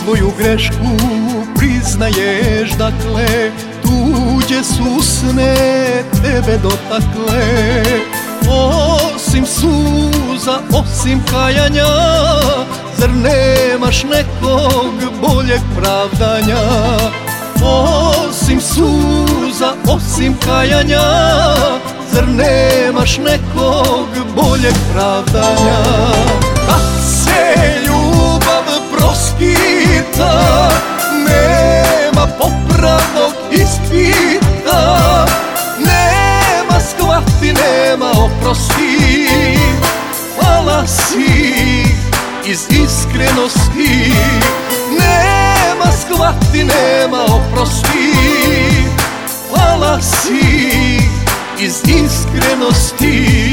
svoju grešku priznaješ, dakle tuđe su usne tebe dotakle. Osim suza, osim kajanja, zar nemaš nekog boljeg pravdanja? Osim suza, osim kajanja, zar nemaš nekog boljeg pravdanja? Kad se ljubav proskita, nema popravnog ispita, nema shvati, nema oprosti. Pala si iz iskrenosti, nema shvati, nema oprosti. Pala si iz iskrenosti.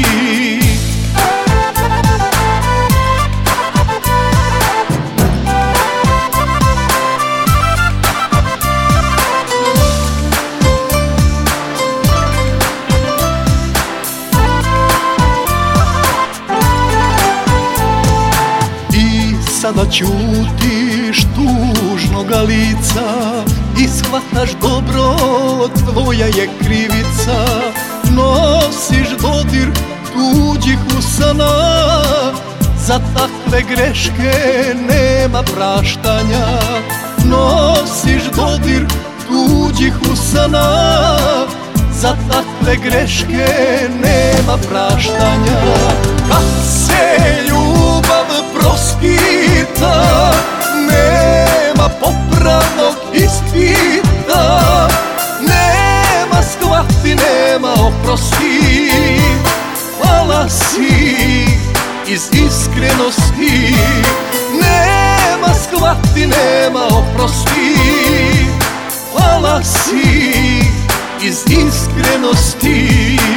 Sada ćutiš tužnoga lica i shvataš dobro, tvoja je krivica. Nosiš dodir tuđih usana, za takve greške nema praštanja. Nosiš dodir tuđih usana, za takve greške nema praštanja. Kad se ljubav proskita, nema popravnog ispita, nema shvati, nema oprosti. Pala si iz iskrenosti, nema shvati, nema oprosti. Pala si iz iskrenosti.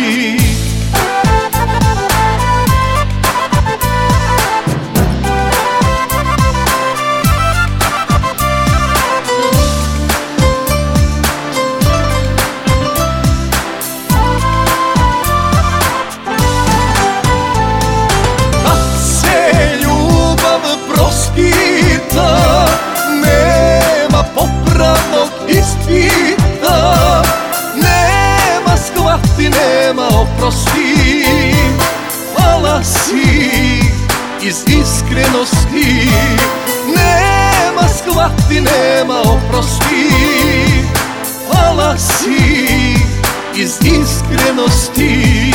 Nema popravnog ispita, nema shvati, nema oprosti. Pala si iz iskrenosti, nema shvati, nema oprosti. Pala si iz iskrenosti.